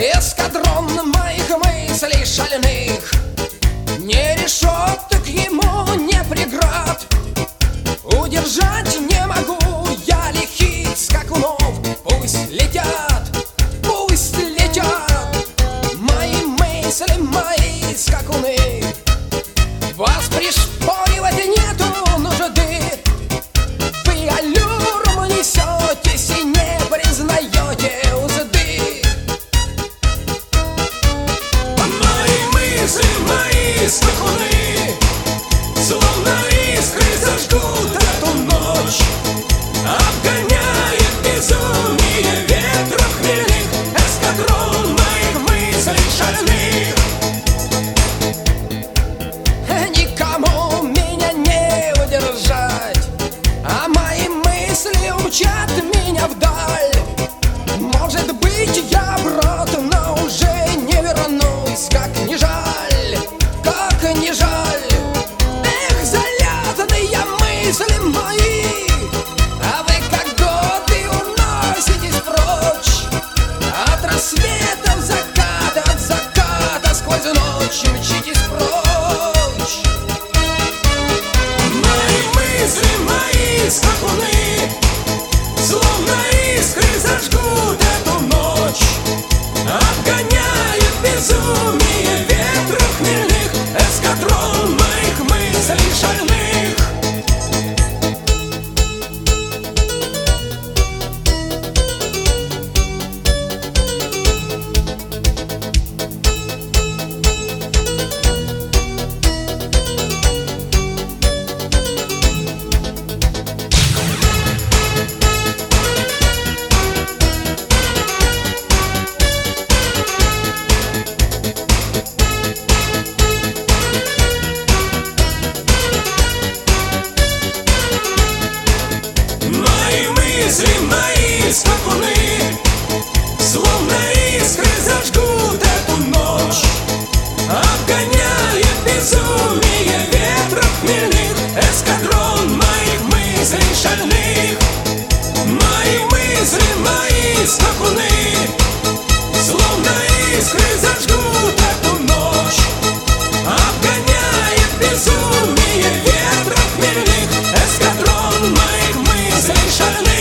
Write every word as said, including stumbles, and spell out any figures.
Эскадрон моих мыслей шальных, не решеток ему, не преград. Удержать не могу я лихих скакунов. Пусть летят, пусть летят мои мысли, мои скакуны. Вас пришпоривать нету нужды, вы аллюром несетесь и не признаете узды. Мои мысли, мои скакуны, словно искры зажгут эту ночь. Обгоняет безумие ветра хмельных эскадрон моих мыслей шальных. Никому меня не удержать, а мои мысли умчат меня вдаль. Может быть, я брат, но уже не вернусь. Как не жаль, как не жаль. Эх, залетные мысли мои, а вы как годы уноситесь прочь. От рассвета в закат, от заката сквозь ночь мчитесь прочь. Мои мысли, мои скакуны, словно искры зажгут эту ночь. Обгоняет безумие ветра хмельных эскадрон моих мыслей шальных. Мои мысли, мои скакуны, словно искры зажгут эту ночь. Обгоняет безумие ветра хмельных эскадрон моих мыслей шальных. Мои мысли, мои скакуны, словно искры зажгут эту ночь. Обгоняет безумие ветра хмельных эскадрон моих мыслей шальных.